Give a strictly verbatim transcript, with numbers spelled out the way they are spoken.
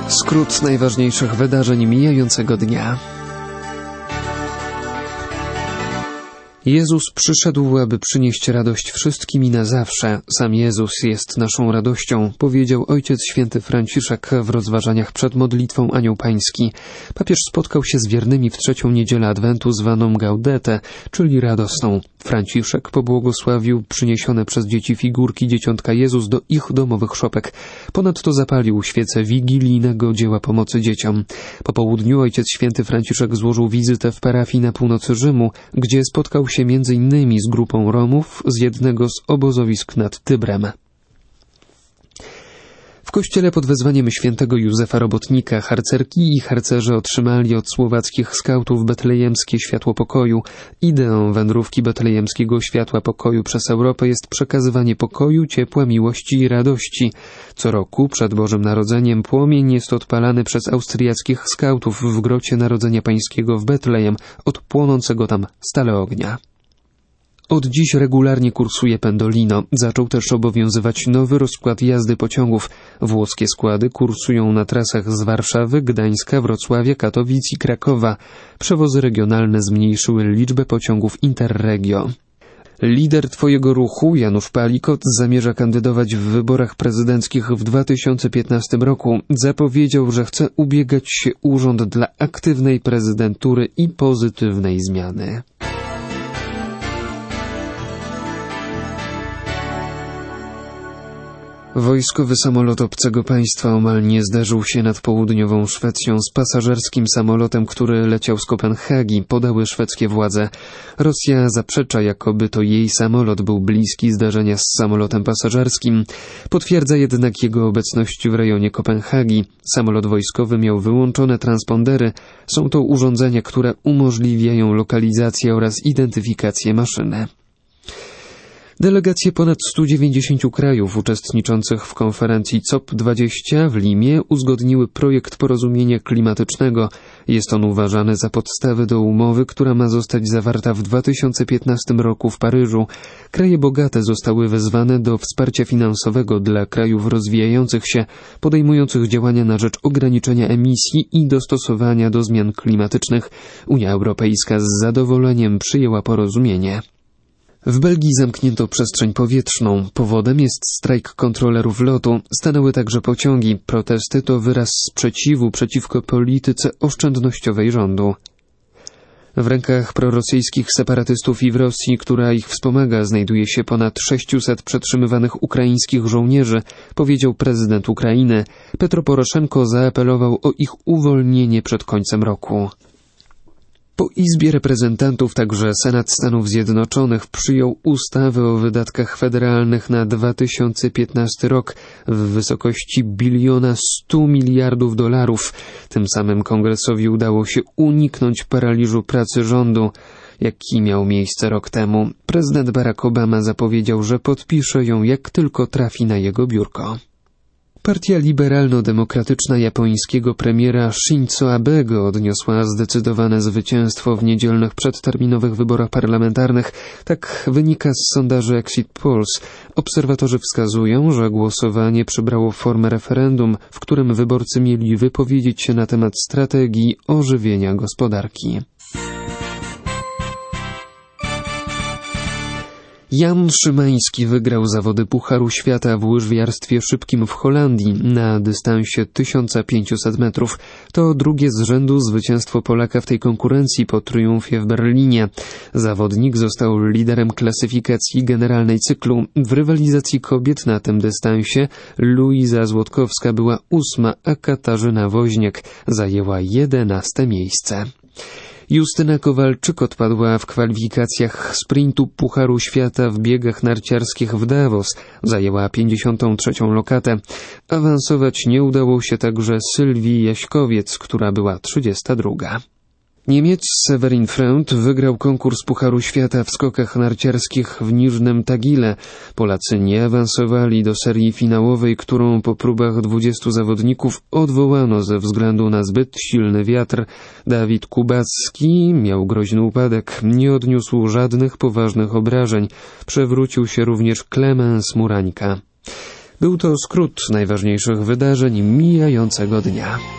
Skrót najważniejszych wydarzeń mijającego dnia. Jezus przyszedł, aby przynieść radość wszystkim i na zawsze. Sam Jezus jest naszą radością, powiedział Ojciec Święty Franciszek w rozważaniach przed modlitwą Anioł Pański. Papież spotkał się z wiernymi w trzecią niedzielę Adwentu zwaną Gaudete, czyli radosną. Franciszek pobłogosławił przyniesione przez dzieci figurki Dzieciątka Jezus do ich domowych szopek. Ponadto zapalił świecę wigilijnego dzieła pomocy dzieciom. Po południu Ojciec Święty Franciszek złożył wizytę w parafii na północy Rzymu, gdzie spotkał się między innymi z grupą Romów z jednego z obozowisk nad Tybrem. W kościele pod wezwaniem świętego Józefa Robotnika harcerki i harcerze otrzymali od słowackich skautów betlejemskie światło pokoju. Ideą wędrówki betlejemskiego światła pokoju przez Europę jest przekazywanie pokoju, ciepła, miłości i radości. Co roku przed Bożym Narodzeniem płomień jest odpalany przez austriackich skautów w grocie Narodzenia Pańskiego w Betlejem od płonącego tam stale ognia. Od dziś regularnie kursuje Pendolino. Zaczął też obowiązywać nowy rozkład jazdy pociągów. Włoskie składy kursują na trasach z Warszawy, Gdańska, Wrocławia, Katowic i Krakowa. Przewozy regionalne zmniejszyły liczbę pociągów Interregio. Lider Twojego ruchu, Janusz Palikot, zamierza kandydować w wyborach prezydenckich w dwa tysiące piętnastym roku. Zapowiedział, że chce ubiegać się urząd dla aktywnej prezydentury i pozytywnej zmiany. Wojskowy samolot obcego państwa omal nie zderzył się nad południową Szwecją z pasażerskim samolotem, który leciał z Kopenhagi, podały szwedzkie władze. Rosja zaprzecza, jakoby to jej samolot był bliski zdarzenia z samolotem pasażerskim. Potwierdza jednak jego obecność w rejonie Kopenhagi. Samolot wojskowy miał wyłączone transpondery. Są to urządzenia, które umożliwiają lokalizację oraz identyfikację maszyny. Delegacje ponad stu dziewięćdziesięciu krajów uczestniczących w konferencji C O P dwadzieścia w Limie uzgodniły projekt porozumienia klimatycznego. Jest on uważany za podstawę do umowy, która ma zostać zawarta w dwa tysiące piętnastym roku w Paryżu. Kraje bogate zostały wezwane do wsparcia finansowego dla krajów rozwijających się, podejmujących działania na rzecz ograniczenia emisji i dostosowania do zmian klimatycznych. Unia Europejska z zadowoleniem przyjęła porozumienie. W Belgii zamknięto przestrzeń powietrzną. Powodem jest strajk kontrolerów lotu. Stanęły także pociągi. Protesty to wyraz sprzeciwu przeciwko polityce oszczędnościowej rządu. W rękach prorosyjskich separatystów i w Rosji, która ich wspomaga, znajduje się ponad sześciuset przetrzymywanych ukraińskich żołnierzy, powiedział prezydent Ukrainy. Petro Poroszenko zaapelował o ich uwolnienie przed końcem roku. Po Izbie Reprezentantów także Senat Stanów Zjednoczonych przyjął ustawę o wydatkach federalnych na dwa tysiące piętnasty rok w wysokości biliona stu miliardów dolarów. Tym samym Kongresowi udało się uniknąć paraliżu pracy rządu, jaki miał miejsce rok temu. Prezydent Barack Obama zapowiedział, że podpisze ją, jak tylko trafi na jego biurko. Partia liberalno-demokratyczna japońskiego premiera Shinzo Abego odniosła zdecydowane zwycięstwo w niedzielnych przedterminowych wyborach parlamentarnych. Tak wynika z sondaży Exit Polls. Obserwatorzy wskazują, że głosowanie przybrało formę referendum, w którym wyborcy mieli wypowiedzieć się na temat strategii ożywienia gospodarki. Jan Szymański wygrał zawody Pucharu Świata w łyżwiarstwie szybkim w Holandii na dystansie tysiąc pięćset metrów. To drugie z rzędu zwycięstwo Polaka w tej konkurencji po triumfie w Berlinie. Zawodnik został liderem klasyfikacji generalnej cyklu. W rywalizacji kobiet na tym dystansie Luiza Złotkowska była ósma, a Katarzyna Woźniak zajęła jedenaste miejsce. Justyna Kowalczyk odpadła w kwalifikacjach sprintu Pucharu Świata w biegach narciarskich w Davos. Zajęła pięćdziesiątą trzecią lokatę. Awansować nie udało się także Sylwii Jaśkowiec, która była trzydziesta druga. Niemiec Severin Freund wygrał konkurs Pucharu Świata w skokach narciarskich w Niżnym Tagile. Polacy nie awansowali do serii finałowej, którą po próbach dwudziestu zawodników odwołano ze względu na zbyt silny wiatr. Dawid Kubacki miał groźny upadek, nie odniósł żadnych poważnych obrażeń. Przewrócił się również Klemens Murańka. Był to skrót najważniejszych wydarzeń mijającego dnia.